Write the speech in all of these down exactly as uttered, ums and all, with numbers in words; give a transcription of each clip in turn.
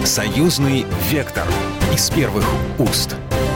Союзный вектор из первых уст.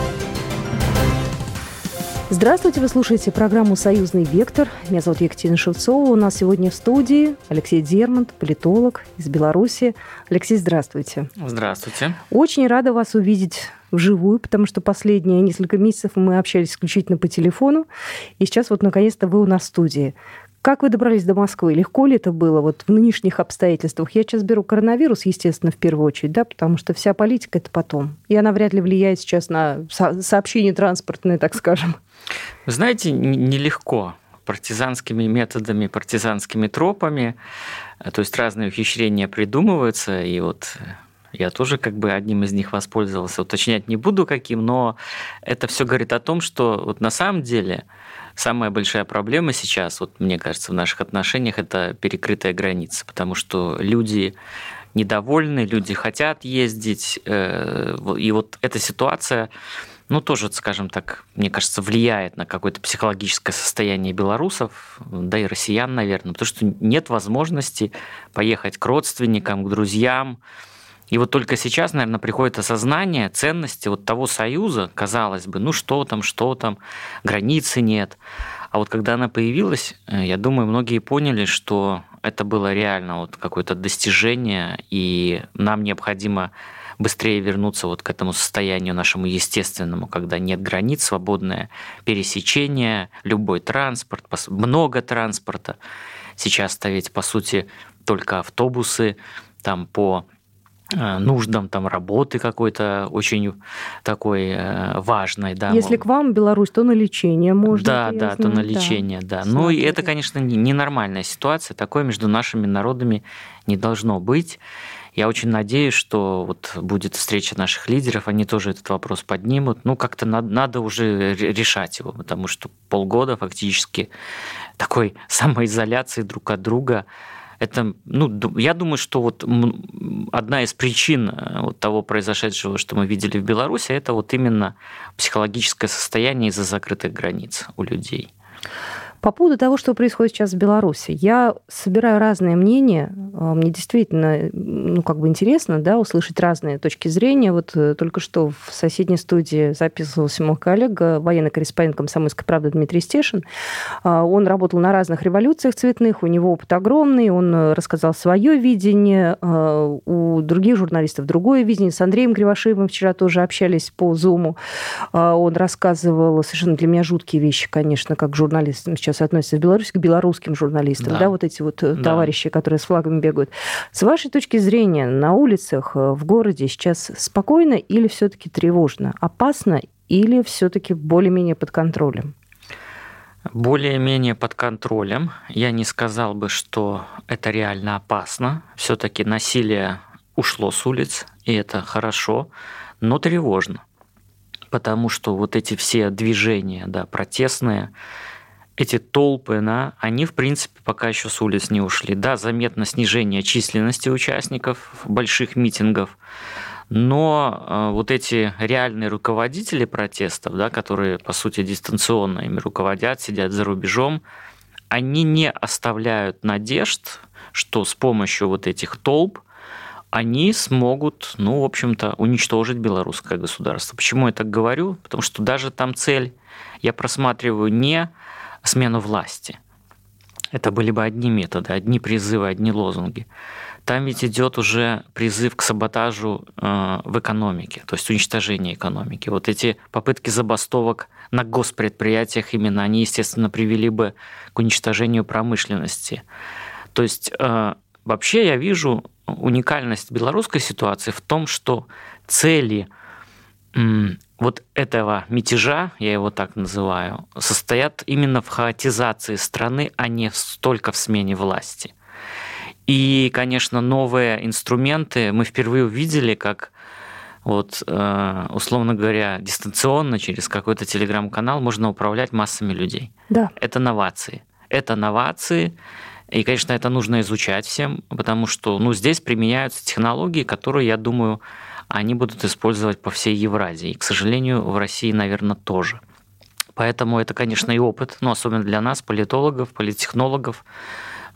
Здравствуйте, вы слушаете программу «Союзный вектор». Меня зовут Екатерина Шевцова. У нас сегодня в студии Алексей Дермонт, политолог из Беларуси. Алексей, здравствуйте. Здравствуйте. Очень рада вас увидеть вживую, потому что последние несколько месяцев мы общались исключительно по телефону. И сейчас вот наконец-то вы у нас в студии. Как вы добрались до Москвы? Легко ли это было вот в нынешних обстоятельствах? Я сейчас беру коронавирус, естественно, в первую очередь, да, потому что вся политика – это потом. И она вряд ли влияет сейчас на со- сообщение транспортное, так скажем. Вы знаете, нелегко. Партизанскими методами, партизанскими тропами. То есть разные ухищрения придумываются. И вот я тоже как бы одним из них воспользовался. Уточнять не буду каким, но это все говорит о том, что вот на самом деле самая большая проблема сейчас, вот мне кажется, в наших отношениях, это перекрытая граница, потому что люди недовольны, люди хотят ездить, и вот эта ситуация, ну, тоже, скажем так, мне кажется, влияет на какое-то психологическое состояние белорусов, да и россиян, наверное, потому что нет возможности поехать к родственникам, к друзьям. И вот только сейчас, наверное, приходит осознание ценности вот того союза, казалось бы, ну что там, что там, границы нет. А вот когда она появилась, я думаю, многие поняли, что это было реально вот какое-то достижение, и нам необходимо быстрее вернуться вот к этому состоянию нашему естественному, когда нет границ, свободное пересечение, любой транспорт, много транспорта. Сейчас-то ведь, по сути, только автобусы там по нуждам там работы какой-то очень такой важной. Да, Если к вам в Беларусь, то на лечение можно. Да, да, то на лечение, да. да. Ну и это, конечно, ненормальная ситуация. Такое между нашими народами не должно быть. Я очень надеюсь, что вот будет встреча наших лидеров, они тоже этот вопрос поднимут. Ну, как-то надо, надо уже решать его, потому что полгода фактически такой самоизоляции друг от друга. Это, ну, я думаю, что вот одна из причин вот того произошедшего, что мы видели в Беларуси, это вот именно психологическое состояние из-за закрытых границ у людей. По поводу того, что происходит сейчас в Беларуси, я собираю разные мнения. Мне действительно, ну, как бы интересно, да, услышать разные точки зрения. Вот только что в соседней студии записывался мой коллега, военный корреспондент «Комсомольской правды» Дмитрий Стешин. Он работал на разных революциях цветных, у него опыт огромный, он рассказал свое видение, у других журналистов другое видение. С Андреем Кривошеевым вчера тоже общались по Зуму. Он рассказывал совершенно для меня жуткие вещи, конечно, как журналист сейчас относятся в Беларуси к белорусским журналистам, да, да вот эти вот да. товарищи, которые с флагами бегают. С вашей точки зрения, на улицах в городе сейчас спокойно или все-таки тревожно? Опасно или все-таки более-менее под контролем? Более-менее под контролем. Я не сказал бы, что это реально опасно. Все-таки насилие ушло с улиц, и это хорошо, но тревожно. Потому что вот эти все движения, да, протестные, эти толпы, да, они, в принципе, пока еще с улиц не ушли. Да, заметно снижение численности участников больших митингов, но вот эти реальные руководители протестов, да, которые, по сути, дистанционно ими руководят, сидят за рубежом, они не оставляют надежд, что с помощью вот этих толп они смогут, ну, в общем-то, уничтожить белорусское государство. Почему я так говорю? Потому что даже там цель я просматриваю не смену власти. Это были бы одни методы, одни призывы, одни лозунги. Там ведь идет уже призыв к саботажу э, в экономике, то есть уничтожение экономики. Вот эти попытки забастовок на госпредприятиях именно, они, естественно, привели бы к уничтожению промышленности. То есть э, вообще я вижу уникальность белорусской ситуации в том, что цели м, вот этого мятежа, я его так называю, состоят именно в хаотизации страны, а не столько в смене власти. И, конечно, новые инструменты мы впервые увидели, как, вот, условно говоря, дистанционно через какой-то телеграм-канал можно управлять массами людей. Да. Это новации. Это новации. И, конечно, это нужно изучать всем, потому что ну, здесь применяются технологии, которые, я думаю, они будут использовать по всей Евразии. И, к сожалению, в России, наверное, тоже. Поэтому это, конечно, и опыт, но особенно для нас, политологов, политтехнологов,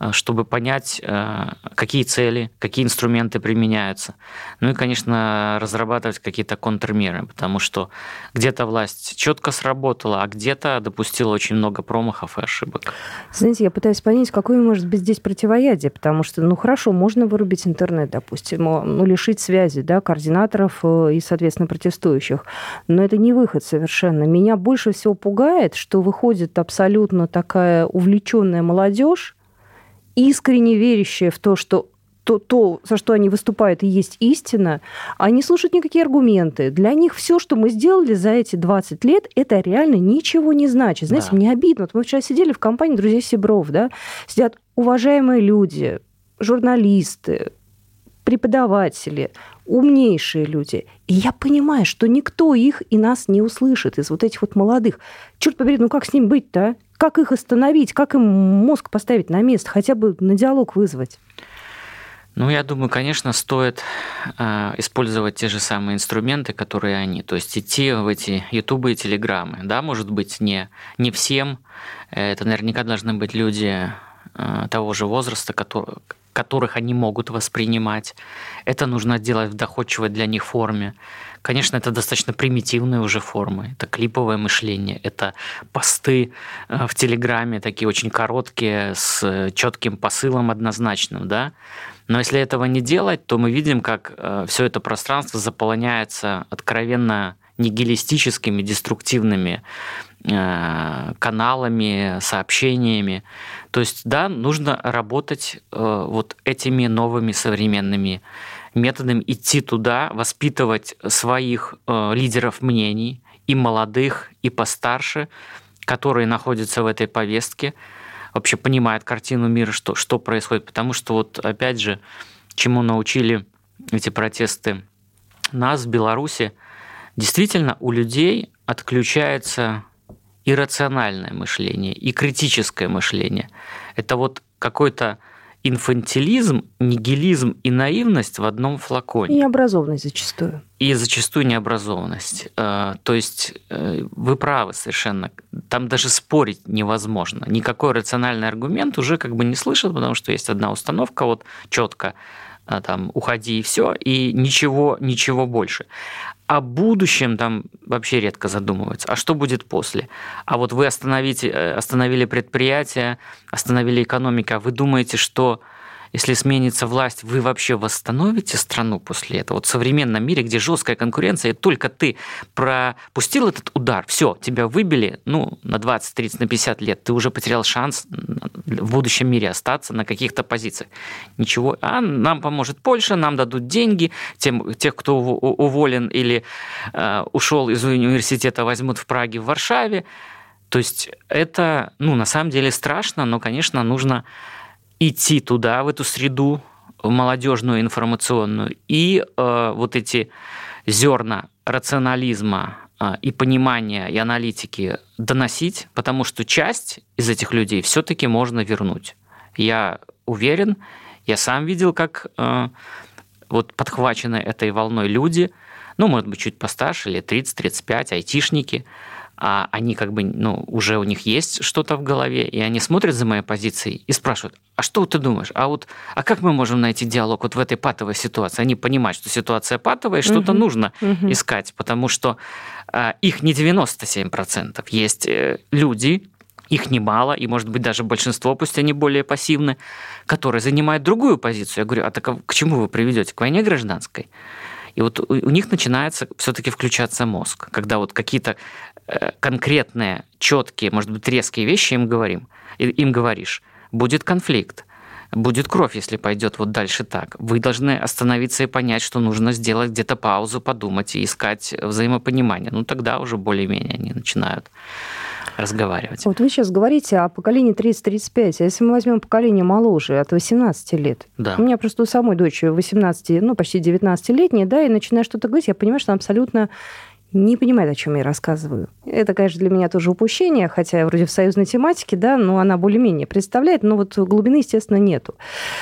чтобы понять, какие цели, какие инструменты применяются. Ну и, конечно, разрабатывать какие-то контрмеры, потому что где-то власть четко сработала, а где-то допустила очень много промахов и ошибок. Знаете, я пытаюсь понять, какое может быть здесь противоядие, потому что, ну хорошо, можно вырубить интернет, допустим, ну лишить связи, да, координаторов и, соответственно, протестующих, но это не выход совершенно. Меня больше всего пугает, что выходит абсолютно такая увлеченная молодежь, искренне верящая в то, что то, то, за что они выступают, и есть истина, они не слушают никакие аргументы. Для них все, что мы сделали за эти двадцать лет, это реально ничего не значит. Знаете, да. Мне обидно. Вот мы вчера сидели в компании «Друзья Сибров», да, сидят уважаемые люди, журналисты, преподаватели, умнейшие люди. И я понимаю, что никто их и нас не услышит из вот этих вот молодых. Черт побери, ну как с ним быть-то, а? Как их остановить? Как им мозг поставить на место? Хотя бы на диалог вызвать? Ну, я думаю, конечно, стоит э, использовать те же самые инструменты, которые они. То есть идти в эти ютубы и телеграммы. Да, может быть, не, не всем. Это наверняка должны быть люди э, того же возраста, который, которых они могут воспринимать. Это нужно делать в доходчивой для них форме. Конечно, это достаточно примитивные уже формы. Это клиповое мышление, это посты в Телеграме, такие очень короткие, с четким посылом однозначным, да. Но если этого не делать, то мы видим, как все это пространство заполняется откровенно нигилистическими, деструктивными каналами, сообщениями. То есть, да, нужно работать вот этими новыми современными методами, идти туда, воспитывать своих лидеров мнений, и молодых, и постарше, которые находятся в этой повестке, вообще понимают картину мира, что, что происходит. Потому что, вот опять же, чему научили эти протесты нас в Беларуси, действительно у людей отключается иррациональное мышление и критическое мышление. Это вот какой-то инфантилизм, нигилизм и наивность в одном флаконе. И необразованность зачастую. И зачастую необразованность. То есть вы правы совершенно. Там даже спорить невозможно. Никакой рациональный аргумент уже как бы не слышат, потому что есть одна установка, вот четко там уходи и все, и ничего, ничего больше. О будущем там вообще редко задумываются. А что будет после? А вот вы остановите, остановили предприятие, остановили экономику, а вы думаете, что если сменится власть, вы вообще восстановите страну после этого? Вот в современном мире, где жесткая конкуренция, и только ты пропустил этот удар, все, тебя выбили, ну, на двадцать, тридцать, на пятьдесят лет, ты уже потерял шанс в будущем мире остаться на каких-то позициях. Ничего. А нам поможет Польша, нам дадут деньги, тем, тех, кто уволен или э, ушел из университета, возьмут в Праге, в Варшаве. То есть это, ну, на самом деле страшно, но, конечно, нужно идти туда, в эту среду молодежную, информационную, и э, вот эти зерна рационализма э, и понимания, и аналитики доносить, потому что часть из этих людей все-таки можно вернуть. Я уверен, я сам видел, как э, вот подхвачены этой волной люди, ну, может быть, чуть постарше, лет тридцать-тридцать пять, айтишники, а они как бы, ну, уже у них есть что-то в голове, и они смотрят за моей позицией и спрашивают, а что ты думаешь? А вот, а как мы можем найти диалог вот в этой патовой ситуации? Они понимают, что ситуация патовая, и что-то uh-huh. нужно uh-huh. искать, потому что а, их не девяносто семь процентов. Есть э, люди, их немало, и, может быть, даже большинство, пусть они более пассивны, которые занимают другую позицию. Я говорю, а так к чему вы приведете? К войне гражданской? И вот у них начинается все-таки включаться мозг, когда вот какие-то конкретные, четкие, может быть, резкие вещи им говорим, им говоришь, будет конфликт, будет кровь, если пойдет вот дальше так. Вы должны остановиться и понять, что нужно сделать где-то паузу, подумать и искать взаимопонимание. Ну, тогда уже более-менее они начинают разговаривать. Вот вы сейчас говорите о поколении тридцать-тридцать пять, а если мы возьмем поколение моложе, от восемнадцати лет? Да. У меня просто у самой дочери восемнадцати, ну, почти девятнадцатилетняя, да, и начиная что-то говорить, я понимаю, что она абсолютно не понимает, о чем я рассказываю. Это, конечно, для меня тоже упущение, хотя вроде в союзной тематике, да, но она более-менее представляет, но вот глубины, естественно, нету.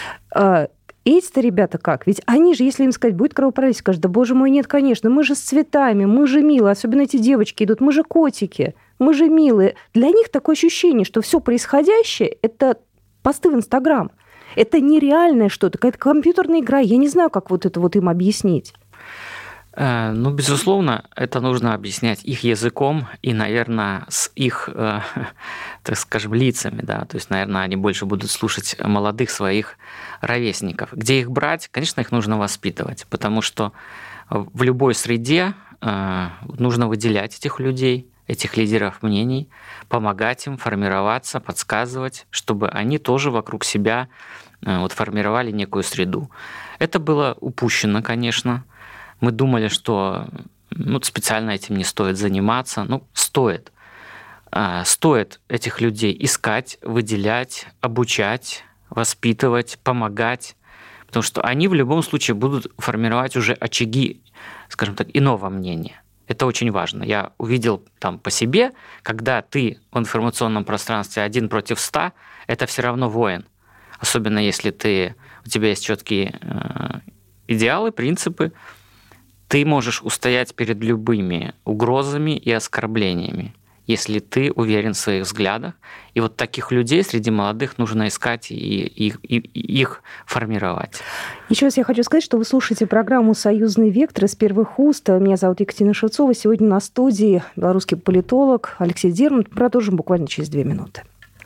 Эти-то ребята как? Ведь они же, если им сказать, будет кровопролитие, скажут, да, боже мой, нет, конечно, мы же с цветами, мы же милые, особенно эти девочки идут, мы же котики, мы же милые. Для них такое ощущение, что все происходящее – это посты в Инстаграм. Это нереальное что-то, какая-то компьютерная игра. Я не знаю, как вот это вот им объяснить. Ну, безусловно, это нужно объяснять их языком и, наверное, с их, так скажем, лицами, да, то есть, наверное, они больше будут слушать молодых своих ровесников. Где их брать? Конечно, их нужно воспитывать, потому что в любой среде нужно выделять этих людей, этих лидеров мнений, помогать им формироваться, подсказывать, чтобы они тоже вокруг себя вот формировали некую среду. Это было упущено, конечно. Мы думали, что ну, специально этим не стоит заниматься. Ну, стоит. Стоит этих людей искать, выделять, обучать, воспитывать, помогать, потому что они в любом случае будут формировать уже очаги, скажем так, иного мнения. Это очень важно. Я увидел там по себе, когда ты в информационном пространстве один против ста, это все равно воин. Особенно если ты, у тебя есть четкие идеалы, принципы, ты можешь устоять перед любыми угрозами и оскорблениями, если ты уверен в своих взглядах. И вот таких людей среди молодых нужно искать и, и, и, и их формировать. Еще раз я хочу сказать, что вы слушаете программу «Союзный вектор» из первых уст. Меня зовут Екатерина Шевцова. Сегодня на студии белорусский политолог Алексей Дермант. Продолжим буквально через две минуты.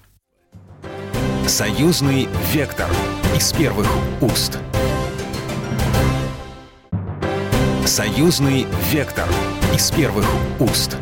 «Союзный вектор» из первых уст. «Союзный вектор» из первых уст.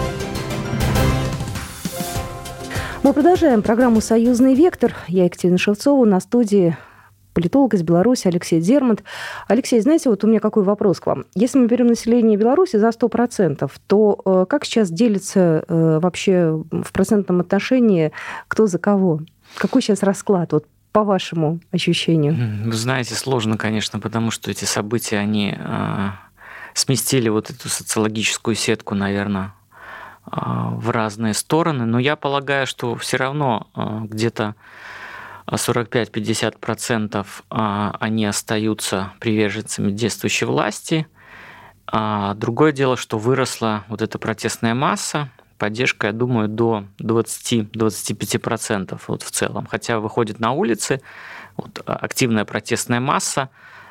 Мы продолжаем программу «Союзный вектор». Я Екатерина Шевцова, на студии политолог из Беларуси Алексей Дермант. Алексей, знаете, вот у меня какой вопрос к вам. Если мы берем население Беларуси за сто процентов, то э, как сейчас делится э, вообще в процентном отношении кто за кого? Какой сейчас расклад, вот по вашему ощущению? Вы знаете, сложно, конечно, потому что эти события, они э, сместили вот эту социологическую сетку, наверное, э, в разные стороны. Но я полагаю, что все равно э, где-то сорок пять - пятьдесят процентов э, они остаются приверженцами действующей власти. А другое дело, что выросла вот эта протестная масса, поддержка, я думаю, до двадцати - двадцати пяти процентов вот в целом. Хотя выходит на улицы, вот, активная протестная масса,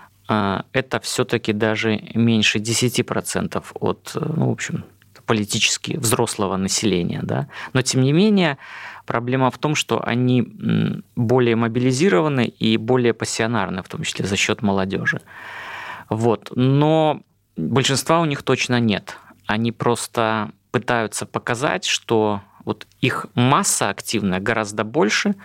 это все-таки даже меньше десяти процентов от, ну, в общем, политически взрослого населения. Да? Но, тем не менее, проблема в том, что они более мобилизированы и более пассионарны, в том числе за счет молодежи. Вот. Но большинства у них точно нет. Они просто пытаются показать, что вот их масса активная гораздо больше,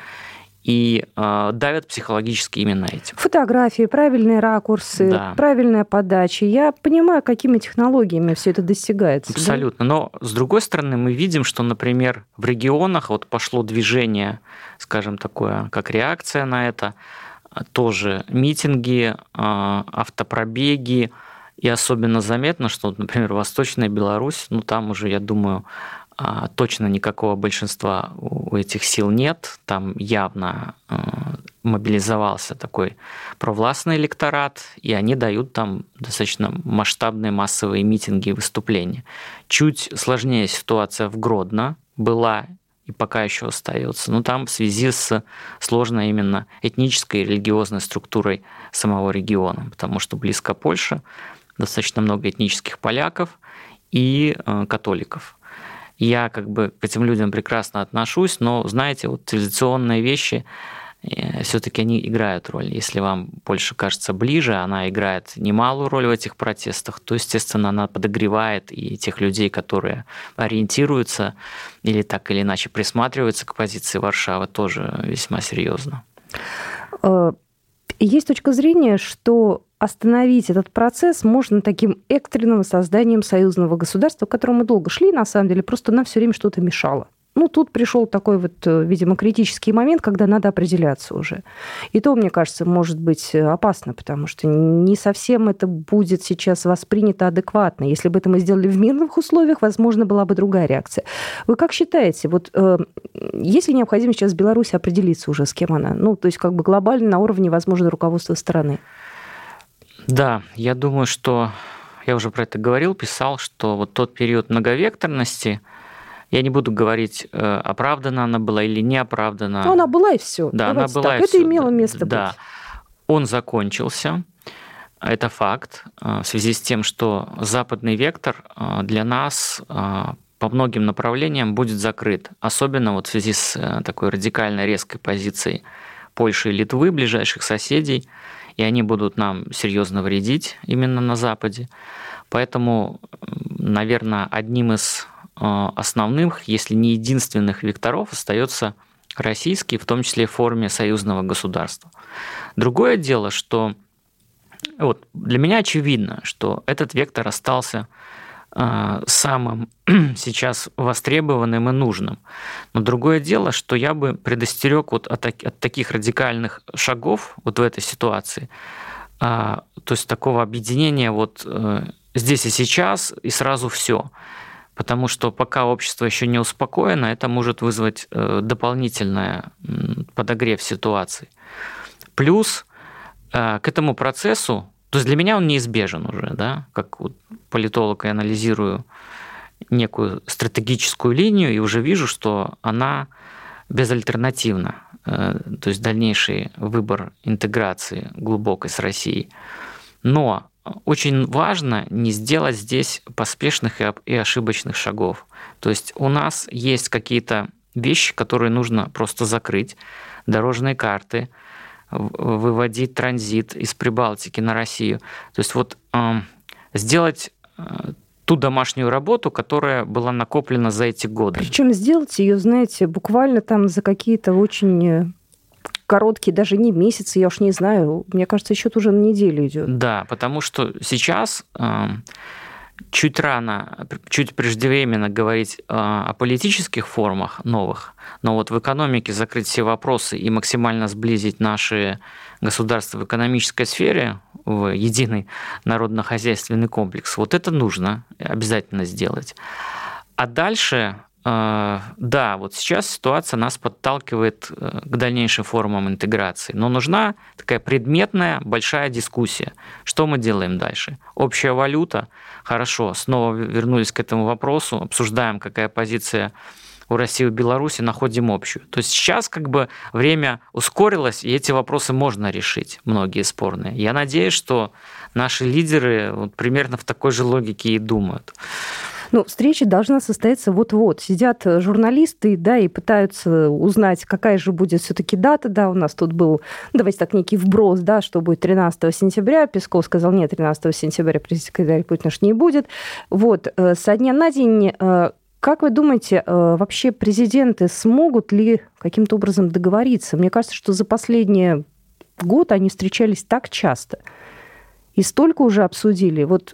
и э, давят психологически именно этим. Фотографии, правильные ракурсы, да. Правильная подача. Я понимаю, какими технологиями все это достигается. Абсолютно. Да? Но, с другой стороны, мы видим, что, например, в регионах вот пошло движение, скажем, такое, как реакция на это, тоже митинги, э, автопробеги, и особенно заметно, что, например, Восточная Беларусь, ну там уже, я думаю, точно никакого большинства у этих сил нет. Там явно мобилизовался такой провластный электорат, и они дают там достаточно масштабные массовые митинги и выступления. Чуть сложнее ситуация в Гродно была и пока еще остается, но там в связи с сложной именно этнической и религиозной структурой самого региона, потому что близко Польша, достаточно много этнических поляков и католиков. Я как бы к этим людям прекрасно отношусь, но, знаете, вот цивилизационные вещи, все-таки они играют роль. Если вам Польша кажется ближе, она играет немалую роль в этих протестах, то, естественно, она подогревает и тех людей, которые ориентируются или так или иначе присматриваются к позиции Варшавы, тоже весьма серьезно. Есть точка зрения, что остановить этот процесс можно таким экстренным созданием союзного государства, к которому мы долго шли, на самом деле, просто нам все время что-то мешало. Ну, тут пришел такой вот, видимо, критический момент, когда надо определяться уже. И то, мне кажется, может быть опасно, потому что не совсем это будет сейчас воспринято адекватно. Если бы это мы сделали в мирных условиях, возможно, была бы другая реакция. Вы как считаете, вот э, есть ли необходимость сейчас в Беларуси определиться уже, с кем она? Ну, то есть как бы глобально на уровне, возможно, руководства страны? Да, я думаю, что я уже про это говорил, писал, что вот тот период многовекторности, Я не буду говорить, оправдана она была или не оправдана. Ну, она была и все. Да, Давайте она была так. и Это все. имело место да. быть. Он закончился. Это факт. В связи с тем, что западный вектор для нас по многим направлениям будет закрыт. Особенно вот в связи с такой радикальной резкой позицией Польши и Литвы, ближайших соседей. И они будут нам серьезно вредить именно на Западе. Поэтому, наверное, одним из основных, если не единственных векторов остается российский, в том числе в форме союзного государства. Другое дело, что вот для меня очевидно, что этот вектор остался самым сейчас востребованным и нужным. Но другое дело, что я бы предостерег вот от, от таких радикальных шагов вот в этой ситуации, то есть такого объединения вот здесь и сейчас, и сразу все. Потому что пока общество еще не успокоено, это может вызвать дополнительный подогрев ситуации. Плюс к этому процессу, то есть для меня он неизбежен уже, да, как вот политолог я анализирую некую стратегическую линию и уже вижу, что она безальтернативна, то есть дальнейший выбор интеграции глубокой с Россией. Но очень важно не сделать здесь поспешных и ошибочных шагов. То есть у нас есть какие-то вещи, которые нужно просто закрыть, дорожные карты, выводить транзит из Прибалтики на Россию. То есть вот э, сделать э, ту домашнюю работу, которая была накоплена за эти годы. Причем сделать ее, знаете, буквально там за какие-то очень короткие, даже не месяцы, я уж не знаю, мне кажется, счет уже на неделю идет. Да, потому что сейчас э, чуть рано, чуть преждевременно говорить э, о политических формах новых, но вот в экономике закрыть все вопросы и максимально сблизить наши государства в экономической сфере в единый народно-хозяйственный комплекс, вот это нужно обязательно сделать. А дальше... Да, вот сейчас ситуация нас подталкивает к дальнейшим формам интеграции, но нужна такая предметная большая дискуссия. Что мы делаем дальше? Общая валюта? Хорошо, снова вернулись к этому вопросу, обсуждаем, какая позиция у России и Беларуси, находим общую. То есть сейчас как бы время ускорилось, и эти вопросы можно решить, многие спорные. Я надеюсь, что наши лидеры вот примерно в такой же логике и думают. Ну, встреча должна состояться вот-вот. Сидят журналисты, да, и пытаются узнать, какая же будет все-таки дата, да, у нас тут был, давайте так, некий вброс, да, что будет тринадцатого сентября. Песков сказал, нет, тринадцатого сентября пресс-секретарь Путина не будет. Вот, со дня на день, как вы думаете, вообще президенты смогут ли каким-то образом договориться? Мне кажется, что за последний год они встречались так часто и столько уже обсудили. Вот.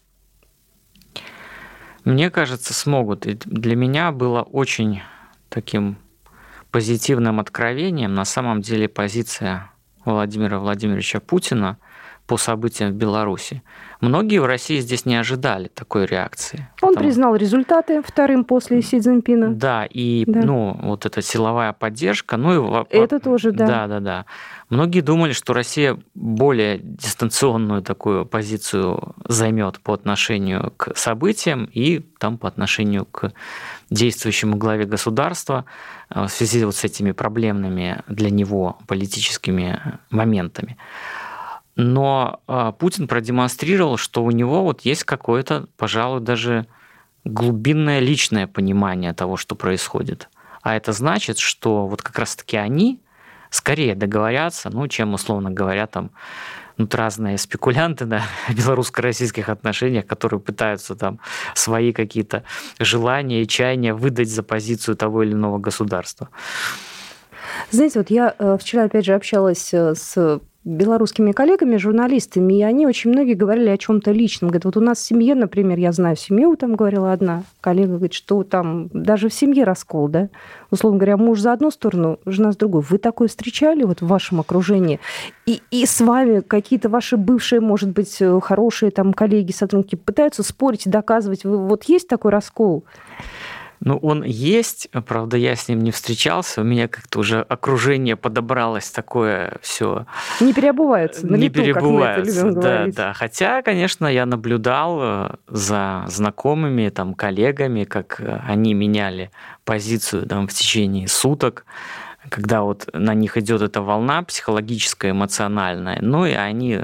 Мне кажется, смогут. И для меня было очень таким позитивным откровением на самом деле позиция Владимира Владимировича Путина по событиям в Беларуси. Многие в России здесь не ожидали такой реакции. Он потому... признал результаты вторым после Си Цзиньпина. Да, и да. ну, вот эта силовая поддержка. Ну, и... Это тоже, да. Да, да, да. Многие думали, что Россия более дистанционную такую позицию займет по отношению к событиям и там, по отношению к действующему главе государства в связи вот с этими проблемными для него политическими моментами. Но Путин продемонстрировал, что у него вот есть какое-то, пожалуй, даже глубинное личное понимание того, что происходит. А это значит, что вот как раз-таки они скорее договорятся, ну, чем, условно говоря, там ну, разные спекулянты на белорусско-российских отношениях, которые пытаются там свои какие-то желания и чаяния выдать за позицию того или иного государства. Знаете, вот я вчера, опять же, общалась с белорусскими коллегами, журналистами, и они очень многие говорили о чем-то личном. Говорят, вот у нас в семье, например, я знаю семью, там говорила одна коллега, говорит, что там даже в семье раскол, да, условно говоря, муж за одну сторону, жена с другой. Вы такое встречали вот в вашем окружении? И, и с вами какие-то ваши бывшие, может быть, хорошие там коллеги, сотрудники пытаются спорить, доказывать, вы, вот есть такой раскол? Ну, он есть, правда, я с ним не встречался, у меня как-то уже окружение подобралось такое все. Не переобуваются, на не лету, переобуваются, как мы это любим да, говорить. да. Хотя, конечно, я наблюдал за знакомыми, там, коллегами, как они меняли позицию там, в течение суток, когда вот на них идет эта волна психологическая, эмоциональная, ну и они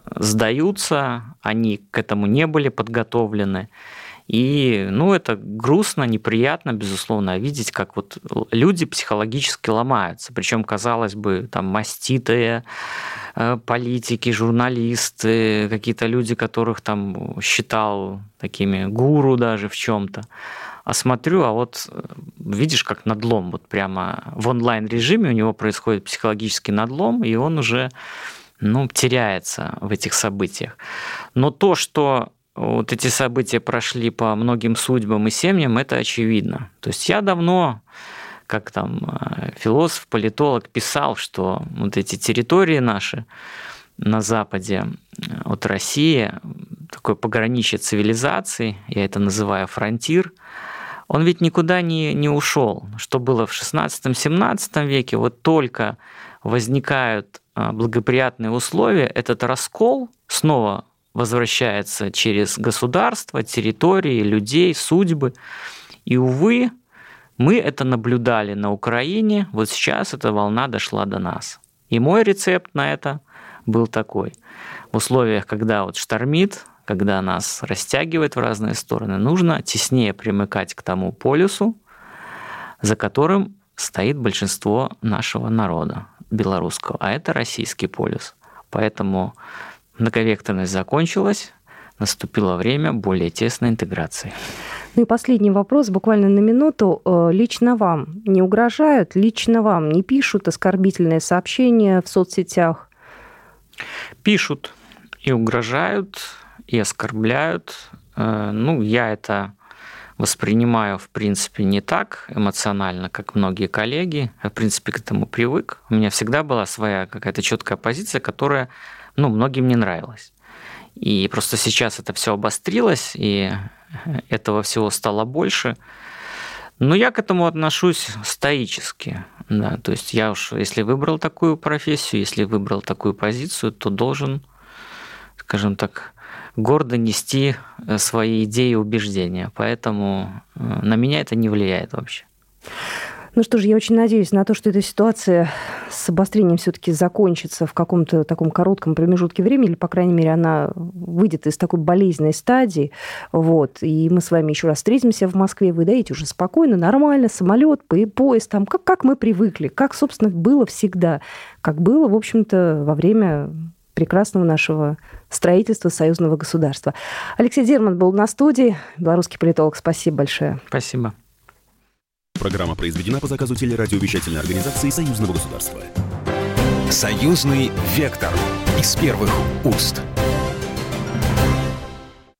сдаются, они к этому не были подготовлены. И, ну, это грустно, неприятно, безусловно, видеть, как вот люди психологически ломаются. Причем, казалось бы, там маститые политики, журналисты, какие-то люди, которых там считал такими гуру даже в чем-то. А смотрю, а вот видишь, как надлом, вот прямо в онлайн-режиме у него происходит психологический надлом, и он уже, ну, теряется в этих событиях. Но то, что вот эти события прошли по многим судьбам и семьям, это очевидно. То есть я давно, как там философ, политолог, писал, что вот эти территории наши на западе от России, такое пограничье цивилизаций, я это называю фронтир, он ведь никуда не, не ушел. Что было в шестнадцатом-семнадцатом веке, вот только возникают благоприятные условия, этот раскол снова возвращается через государство, территории, людей, судьбы. И, увы, мы это наблюдали на Украине, вот сейчас эта волна дошла до нас. И мой рецепт на это был такой. В условиях, когда вот штормит, когда нас растягивает в разные стороны, нужно теснее примыкать к тому полюсу, за которым стоит большинство нашего народа белорусского, а это российский полюс. Поэтому многовекторность закончилась, наступило время более тесной интеграции. Ну и последний вопрос, буквально на минуту. Лично вам не угрожают, лично вам не пишут оскорбительные сообщения в соцсетях? Пишут и угрожают, и оскорбляют. Ну, я это воспринимаю, в принципе, не так эмоционально, как многие коллеги. Я, в принципе, к этому привык. У меня всегда была своя какая-то четкая позиция, которая, ну, многим не нравилась. И просто сейчас это все обострилось, и этого всего стало больше. Но я к этому отношусь стоически. Да. То есть я уж, если выбрал такую профессию, если выбрал такую позицию, то должен, скажем так, гордо нести свои идеи и убеждения. Поэтому на меня это не влияет вообще. Ну что ж, я очень надеюсь на то, что эта ситуация с обострением все-таки закончится в каком-то таком коротком промежутке времени, или, по крайней мере, она выйдет из такой болезненной стадии. Вот. И мы с вами еще раз встретимся в Москве. Вы доедете уже спокойно, нормально, самолет, поезд, там, как, как мы привыкли, как, собственно, было всегда. Как было, в общем-то, во время прекрасного нашего строительства союзного государства. Алексей Дерман был на студии, белорусский политолог. Спасибо большое. Спасибо. Программа произведена по заказу телерадиовещательной организации Союзного государства. Союзный вектор из первых уст.